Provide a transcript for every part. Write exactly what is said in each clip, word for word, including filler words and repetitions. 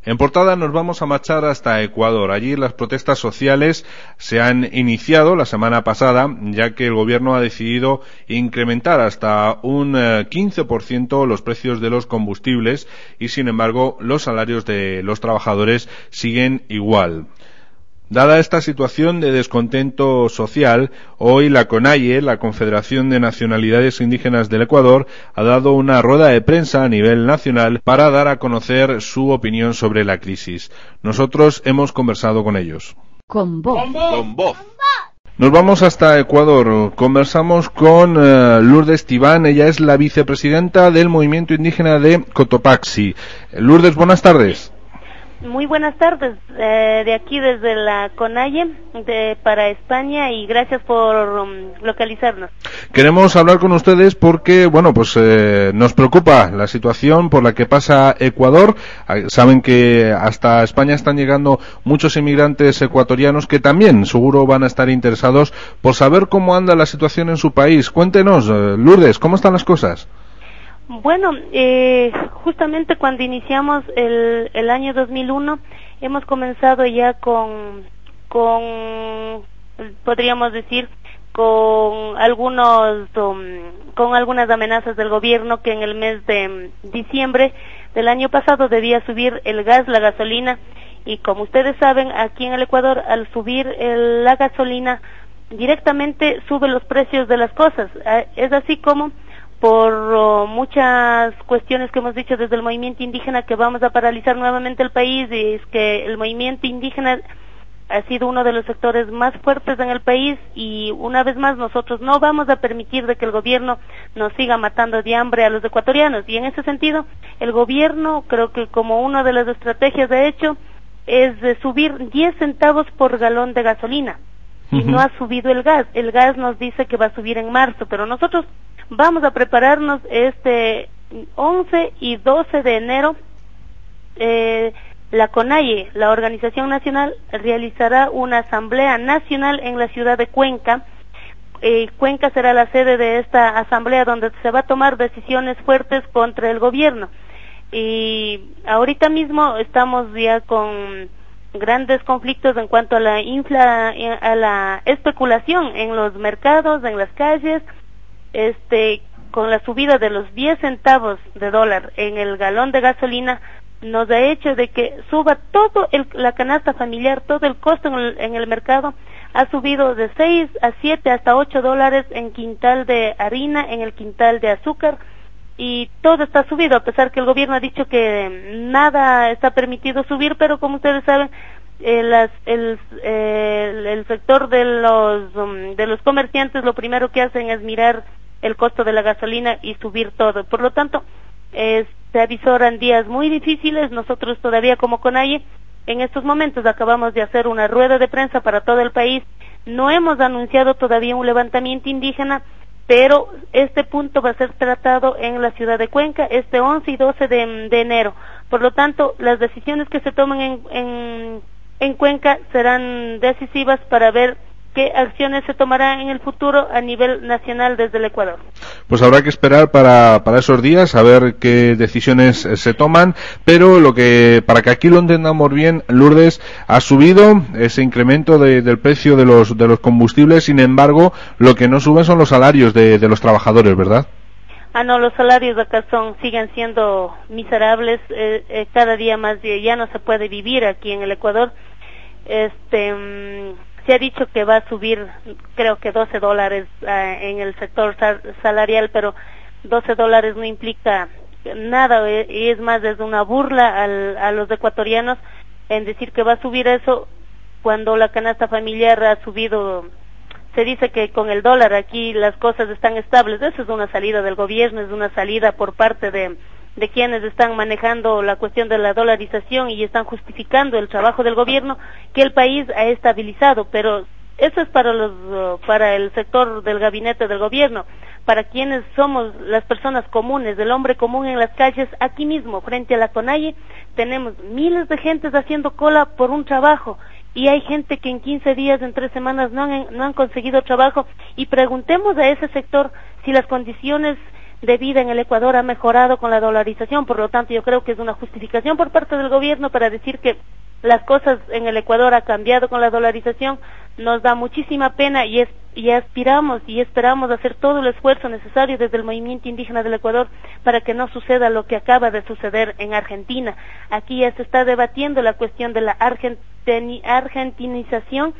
En portada nos vamos a marchar hasta Ecuador. Allí las protestas sociales se han iniciado la semana pasada, ya que el gobierno ha decidido incrementar hasta un quince por ciento los precios de los combustibles y, sin embargo, los salarios de los trabajadores siguen igual. Dada esta situación de descontento social, hoy la CONAIE, la Confederación de Nacionalidades Indígenas del Ecuador, ha dado una rueda de prensa a nivel nacional para dar a conocer su opinión sobre la crisis. Nosotros hemos conversado con ellos. Con voz. Con voz. Nos vamos hasta Ecuador. Conversamos con uh, Lourdes Tibán. Ella es la vicepresidenta del Movimiento Indígena de Cotopaxi. Lourdes, buenas tardes. Muy buenas tardes, eh, de aquí desde la CONAIE de, para España, y gracias por um, localizarnos. Queremos hablar con ustedes porque, bueno, pues eh, nos preocupa la situación por la que pasa Ecuador. Saben que hasta España están llegando muchos inmigrantes ecuatorianos que también seguro van a estar interesados por saber cómo anda la situación en su país. Cuéntenos, eh, Lourdes, ¿cómo están las cosas? Bueno, eh, justamente cuando iniciamos el, el año dos mil uno, hemos comenzado ya con, con, podríamos decir, con algunos, um, con algunas amenazas del gobierno que en el mes de diciembre del año pasado debía subir el gas, la gasolina, y como ustedes saben, aquí en el Ecuador, al subir el, la gasolina, directamente sube los precios de las cosas. Es así como por uh, muchas cuestiones que hemos dicho desde el movimiento indígena, que vamos a paralizar nuevamente el país, y es que el movimiento indígena ha sido uno de los sectores más fuertes en el país, y una vez más nosotros no vamos a permitir de que el gobierno nos siga matando de hambre a los ecuatorianos, y en ese sentido el gobierno, creo que como una de las estrategias de hecho, es de subir diez centavos por galón de gasolina, y uh-huh. no ha subido el gas. El gas nos dice que va a subir en marzo, pero nosotros vamos a prepararnos este once y doce de enero. Eh, la CONAIE, la Organización Nacional, realizará una asamblea nacional en la ciudad de Cuenca. Eh, Cuenca será la sede de esta asamblea, donde se va a tomar decisiones fuertes contra el gobierno. Y ahorita mismo estamos ya con grandes conflictos en cuanto a la infla, a la especulación en los mercados, en las calles. Este, con la subida de los diez centavos de dólar en el galón de gasolina, nos ha hecho de que suba todo el, la canasta familiar, todo el costo en el, en el mercado, ha subido de seis a siete hasta ocho dólares en quintal de harina, en el quintal de azúcar, y todo está subido, a pesar que el gobierno ha dicho que nada está permitido subir, pero como ustedes saben, eh, las, el, eh, el, el sector de los, um, de los comerciantes lo primero que hacen es mirar el costo de la gasolina y subir todo. Por lo tanto, eh, se avisoran días muy difíciles. Nosotros todavía como CONAIE, en estos momentos acabamos de hacer una rueda de prensa para todo el país. No hemos anunciado todavía un levantamiento indígena, pero este punto va a ser tratado en la ciudad de Cuenca este once y doce de, de enero. Por lo tanto, las decisiones que se tomen en, en, en Cuenca serán decisivas para ver qué acciones se tomarán en el futuro a nivel nacional desde el Ecuador. Pues habrá que esperar para, para esos días a ver qué decisiones se toman, pero lo que, para que aquí lo entendamos bien, Lourdes, ha subido ese incremento de, del precio de los, de los combustibles, sin embargo, lo que no sube son los salarios de, de los trabajadores, ¿verdad? Ah, no, los salarios acá son, siguen siendo miserables, eh, eh, cada día más, eh, ya no se puede vivir aquí en el Ecuador. Este... Mmm, Se ha dicho que va a subir, creo que doce dólares uh, en el sector sal- salarial, pero doce dólares no implica nada, eh, y es más, es una burla al, a los ecuatorianos en decir que va a subir eso cuando la canasta familiar ha subido. Se dice que con el dólar aquí las cosas están estables. Eso es una salida del gobierno, es una salida por parte de de quienes están manejando la cuestión de la dolarización y están justificando el trabajo del gobierno, que el país ha estabilizado, pero eso es para los uh, para el sector del gabinete del gobierno. Para quienes somos las personas comunes, el hombre común en las calles, aquí mismo, frente a la CONAIE, tenemos miles de gentes haciendo cola por un trabajo, y hay gente que en quince días, en tres semanas no han, no han conseguido trabajo, y preguntemos a ese sector si las condiciones de vida en el Ecuador ha mejorado con la dolarización, por lo tanto yo creo que es una justificación por parte del gobierno para decir que las cosas en el Ecuador ha cambiado con la dolarización. Nos da muchísima pena y, es, y aspiramos y esperamos hacer todo el esfuerzo necesario desde el movimiento indígena del Ecuador para que no suceda lo que acaba de suceder en Argentina. Aquí ya se está debatiendo la cuestión de la argentini, argentinización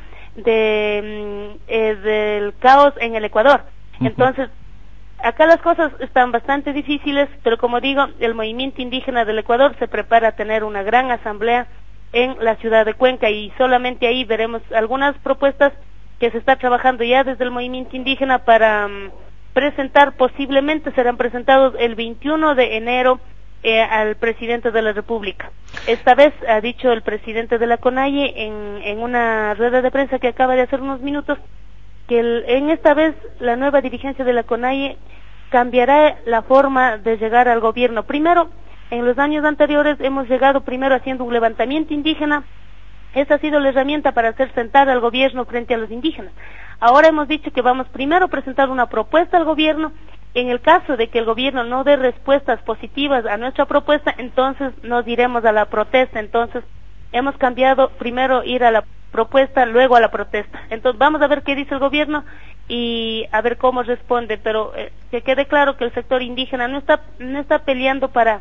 de, eh, del caos en el Ecuador. Entonces, acá las cosas están bastante difíciles, pero como digo, el movimiento indígena del Ecuador se prepara a tener una gran asamblea en la ciudad de Cuenca y solamente ahí veremos algunas propuestas que se está trabajando ya desde el movimiento indígena para um, presentar, posiblemente serán presentados el veintiuno de enero eh, al presidente de la República. Esta vez ha dicho el presidente de la CONAIE en, en una rueda de prensa que acaba de hacer unos minutos que el, en esta vez la nueva dirigencia de la CONAIE cambiará la forma de llegar al gobierno. Primero, en los años anteriores hemos llegado primero haciendo un levantamiento indígena. Esa ha sido la herramienta para hacer sentar al gobierno frente a los indígenas. Ahora hemos dicho que vamos primero a presentar una propuesta al gobierno. En el caso de que el gobierno no dé respuestas positivas a nuestra propuesta, entonces nos iremos a la protesta. Entonces hemos cambiado primero ir a la propuesta, luego a la protesta. Entonces vamos a ver qué dice el gobierno y a ver cómo responde, pero eh, que quede claro que el sector indígena no está no está peleando para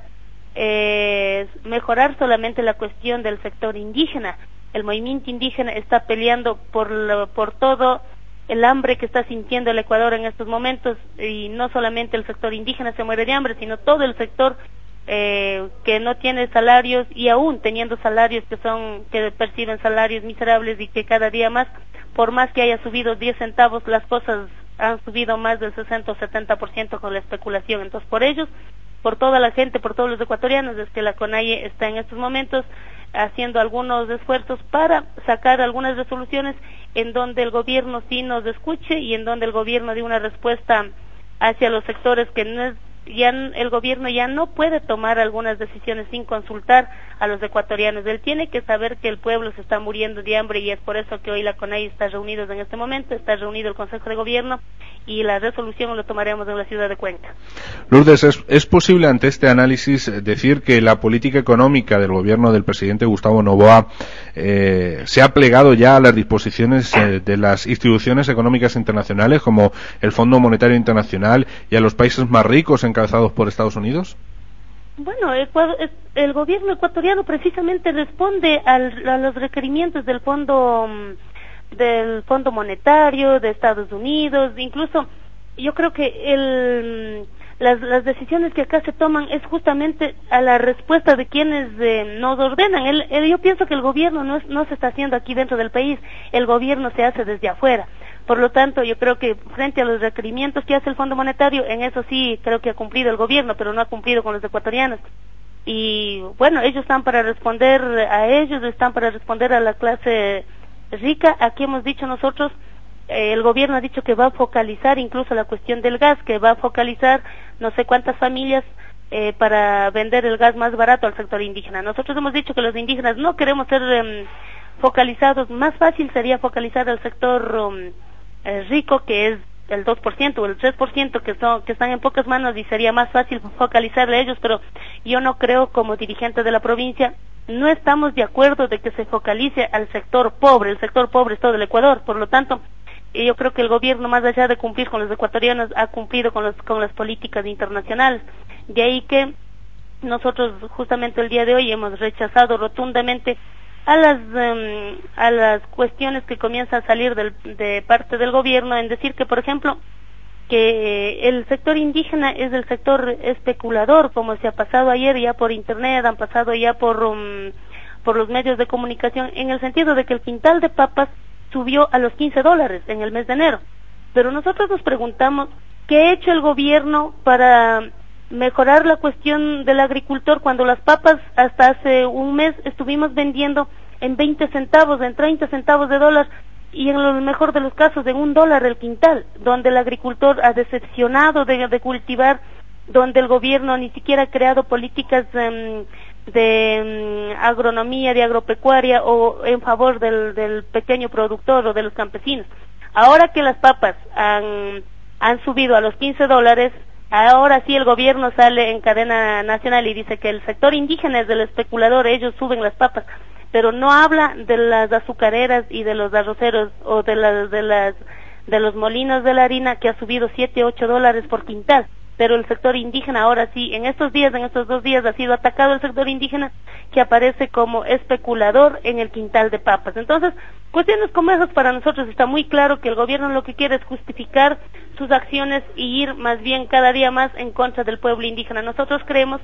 eh, mejorar solamente la cuestión del sector indígena. El movimiento indígena está peleando por lo, por todo el hambre que está sintiendo el Ecuador en estos momentos, y no solamente el sector indígena se muere de hambre, sino todo el sector eh, que no tiene salarios, y aún teniendo salarios que son que perciben salarios miserables, y que cada día más, por más que haya subido diez centavos, las cosas han subido más del sesenta o setenta por ciento con la especulación. Entonces, por ellos, por toda la gente, por todos los ecuatorianos, es que la CONAIE está en estos momentos haciendo algunos esfuerzos para sacar algunas resoluciones en donde el gobierno sí nos escuche y en donde el gobierno dé una respuesta hacia los sectores que no es, ya el gobierno ya no puede tomar algunas decisiones sin consultar a los ecuatorianos. Él tiene que saber que el pueblo se está muriendo de hambre, y es por eso que hoy la CONAIE está reunidos en este momento, está reunido el Consejo de Gobierno, y la resolución lo tomaremos en la ciudad de Cuenca. Lourdes, ¿es, ¿es posible ante este análisis decir que la política económica del gobierno del presidente Gustavo Noboa eh, se ha plegado ya a las disposiciones eh, de las instituciones económicas internacionales como el Fondo Monetario Internacional y a los países más ricos encabezados por Estados Unidos? Bueno, el gobierno ecuatoriano precisamente responde al, a los requerimientos del Fondo del Fondo Monetario de Estados Unidos. Incluso yo creo que el, las, las decisiones que acá se toman es justamente a la respuesta de quienes eh, nos ordenan. El, el, yo pienso que el gobierno no, es, no se está haciendo aquí dentro del país, el gobierno se hace desde afuera. Por lo tanto, yo creo que frente a los requerimientos que hace el Fondo Monetario, en eso sí creo que ha cumplido el gobierno, pero no ha cumplido con los ecuatorianos. Y bueno, ellos están para responder a ellos, están para responder a la clase rica. Aquí hemos dicho nosotros, eh, el gobierno ha dicho que va a focalizar incluso la cuestión del gas, que va a focalizar no sé cuántas familias eh, para vender el gas más barato al sector indígena. Nosotros hemos dicho que los indígenas no queremos ser eh, focalizados, más fácil sería focalizar al sector um, eh, rico, que es el dos por ciento o el tres por ciento que son que están en pocas manos, y sería más fácil focalizarle a ellos, pero yo no creo, como dirigente de la provincia, no estamos de acuerdo de que se focalice al sector pobre. El sector pobre es todo el Ecuador. Por lo tanto, yo creo que el gobierno, más allá de cumplir con los ecuatorianos, ha cumplido con, los, con las políticas internacionales. De ahí que nosotros justamente el día de hoy hemos rechazado rotundamente a las um, a las cuestiones que comienzan a salir del, de parte del gobierno, en decir que, por ejemplo, que el sector indígena es el sector especulador, como se ha pasado ayer ya por internet, han pasado ya por um, por los medios de comunicación, en el sentido de que el quintal de papas subió a los quince dólares en el mes de enero. Pero nosotros nos preguntamos, ¿qué ha hecho el gobierno para mejorar la cuestión del agricultor, cuando las papas hasta hace un mes estuvimos vendiendo en veinte centavos, en treinta centavos de dólar, y en lo mejor de los casos en un dólar el quintal, donde el agricultor ha decepcionado de, de cultivar, donde el gobierno ni siquiera ha creado políticas um, de um, agronomía, de agropecuaria, o en favor del, del pequeño productor o de los campesinos. Ahora que las papas han, han subido a los quince dólares, Ahora sí el gobierno sale en cadena nacional y dice que el sector indígena es del especulador, ellos suben las papas, pero no habla de las azucareras y de los arroceros o de las de las de los molinos de la harina, que ha subido siete, ocho dólares por quintal. Pero el sector indígena ahora sí, en estos días, en estos dos días ha sido atacado el sector indígena, que aparece como especulador en el quintal de papas. Entonces, cuestiones como esas para nosotros está muy claro que el gobierno lo que quiere es justificar sus acciones y ir más bien cada día más en contra del pueblo indígena. Nosotros creemos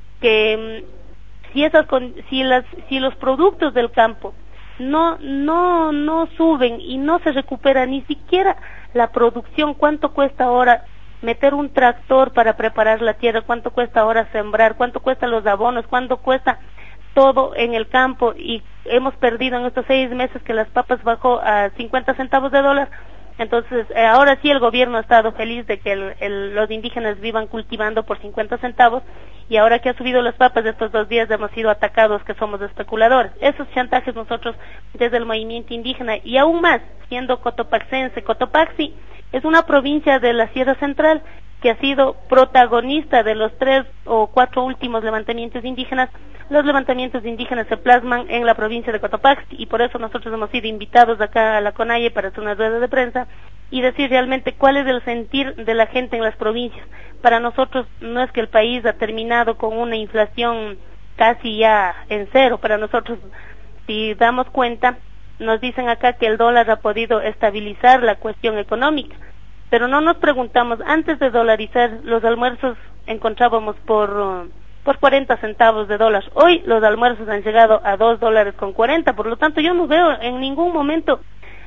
que mmm, si esas si las si los productos del campo no no no suben y no se recupera ni siquiera la producción, ¿cuánto cuesta ahora meter un tractor para preparar la tierra? ¿Cuánto cuesta ahora sembrar? ¿Cuánto cuesta los abonos? ¿Cuánto cuesta todo en el campo? Y hemos perdido en estos seis meses que las papas bajó a cincuenta centavos de dólar. Entonces, eh, ahora sí el gobierno ha estado feliz de que el, el, los indígenas vivan cultivando por cincuenta centavos, y ahora que ha subido las papas de estos dos días hemos sido atacados que somos especuladores. Esos chantajes nosotros desde el movimiento indígena, y aún más, siendo cotopaxense, Cotopaxi es una provincia de la Sierra Central que ha sido protagonista de los tres o cuatro últimos levantamientos indígenas. Los levantamientos indígenas se plasman en la provincia de Cotopaxi, y por eso nosotros hemos sido invitados acá a la CONAIE para hacer una rueda de prensa y decir realmente cuál es el sentir de la gente en las provincias. Para nosotros no es que el país ha terminado con una inflación casi ya en cero. Para nosotros, si damos cuenta, nos dicen acá que el dólar ha podido estabilizar la cuestión económica, pero no nos preguntamos, antes de dolarizar los almuerzos encontrábamos por uh, por cuarenta centavos de dólar. Hoy los almuerzos han llegado a dos dólares con cuarenta, por lo tanto yo no veo en ningún momento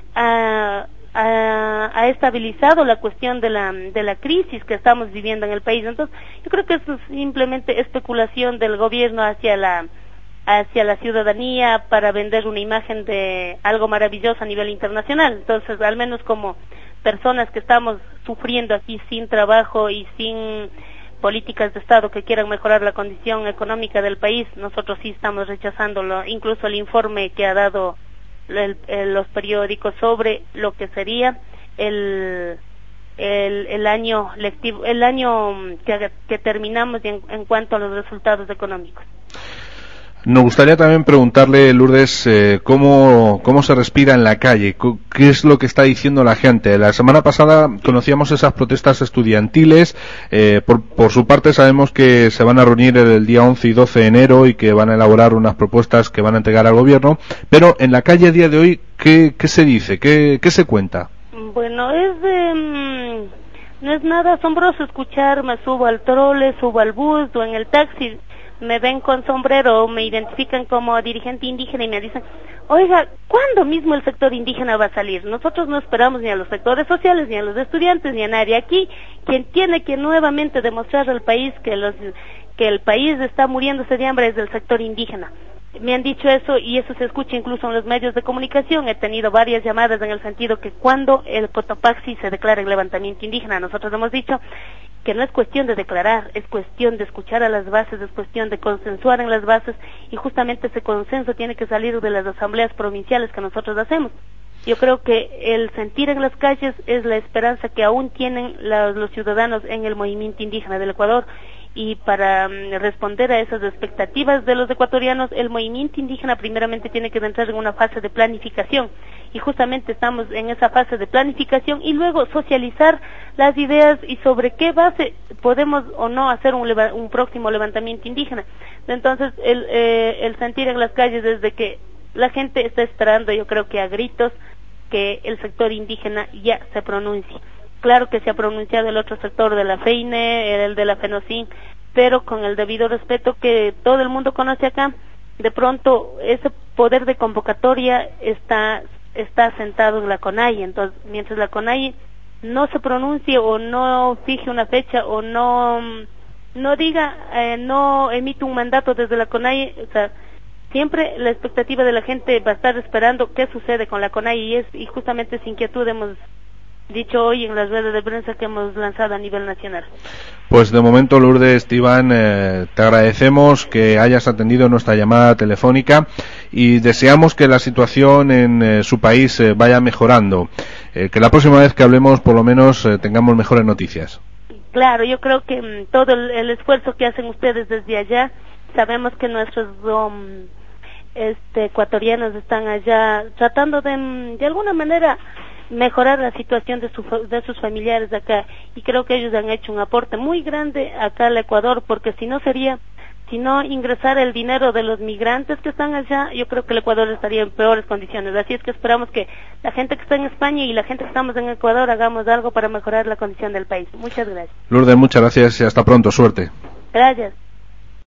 uh, ha, ha estabilizado la cuestión de la de la crisis que estamos viviendo en el país. Entonces yo creo que eso es simplemente especulación del gobierno hacia la hacia la ciudadanía para vender una imagen de algo maravilloso a nivel internacional. Entonces, al menos como personas que estamos sufriendo aquí sin trabajo y sin políticas de Estado que quieran mejorar la condición económica del país, nosotros sí estamos rechazándolo, incluso el informe que ha dado el, el, los periódicos sobre lo que sería el el, el año lectivo, el año que, que terminamos en, en cuanto a los resultados económicos. Nos gustaría también preguntarle, Lourdes, eh, cómo, cómo se respira en la calle, qué es lo que está diciendo la gente. La semana pasada conocíamos esas protestas estudiantiles, eh, por, por su parte sabemos que se van a reunir el día once y doce de enero y que van a elaborar unas propuestas que van a entregar al gobierno, pero en la calle a día de hoy, ¿qué, qué se dice? ¿Qué, qué se cuenta? Bueno, es eh, no es nada asombroso escuchar, me subo al trole, subo al bus o en el taxi, me ven con sombrero, me identifican como dirigente indígena y me dicen, oiga, ¿cuándo mismo el sector indígena va a salir? Nosotros no esperamos ni a los sectores sociales, ni a los estudiantes, ni a nadie. Aquí, quien tiene que nuevamente demostrar al país que los que el país está muriéndose de hambre es el sector indígena. Me han dicho eso y eso se escucha incluso en los medios de comunicación. He tenido varias llamadas en el sentido que cuando el Cotopaxi se declara el levantamiento indígena, nosotros hemos dicho que no es cuestión de declarar, es cuestión de escuchar a las bases, es cuestión de consensuar en las bases, y justamente ese consenso tiene que salir de las asambleas provinciales que nosotros hacemos. Yo creo que el sentir en las calles es la esperanza que aún tienen los, los ciudadanos en el movimiento indígena del Ecuador, y para um, responder a esas expectativas de los ecuatorianos, el movimiento indígena primeramente tiene que entrar en una fase de planificación, y justamente estamos en esa fase de planificación, y luego socializar las ideas y sobre qué base podemos o no hacer un, leva un próximo levantamiento indígena. Entonces, el, eh, el sentir en las calles desde que la gente está esperando, yo creo que a gritos, que el sector indígena ya se pronuncie. Claro que se ha pronunciado el otro sector de la FEINE, el de la FENOCIN, pero con el debido respeto que todo el mundo conoce acá. De pronto ese poder de convocatoria está está sentado en la CONAIE. Entonces, mientras la CONAIE no se pronuncie o no fije una fecha o no no diga, eh, no emite un mandato desde la CONAIE, o sea, siempre la expectativa de la gente va a estar esperando qué sucede con la CONAIE, y es y justamente esa inquietud hemos dicho hoy en las redes de prensa que hemos lanzado a nivel nacional. Pues de momento, Lourdes Esteban, eh, te agradecemos que hayas atendido nuestra llamada telefónica y deseamos que la situación en eh, su país eh, vaya mejorando, eh, que la próxima vez que hablemos por lo menos eh, tengamos mejores noticias. Claro, yo creo que um, todo el, el esfuerzo que hacen ustedes desde allá, sabemos que nuestros um, este, ecuatorianos están allá tratando de, de alguna manera, mejorar la situación de, su, de sus familiares acá, y creo que ellos han hecho un aporte muy grande acá al Ecuador, porque si no sería, si no ingresara el dinero de los migrantes que están allá, yo creo que el Ecuador estaría en peores condiciones. Así es que esperamos que la gente que está en España y la gente que estamos en Ecuador hagamos algo para mejorar la condición del país. Muchas gracias. Lourdes, muchas gracias y hasta pronto, suerte. Gracias.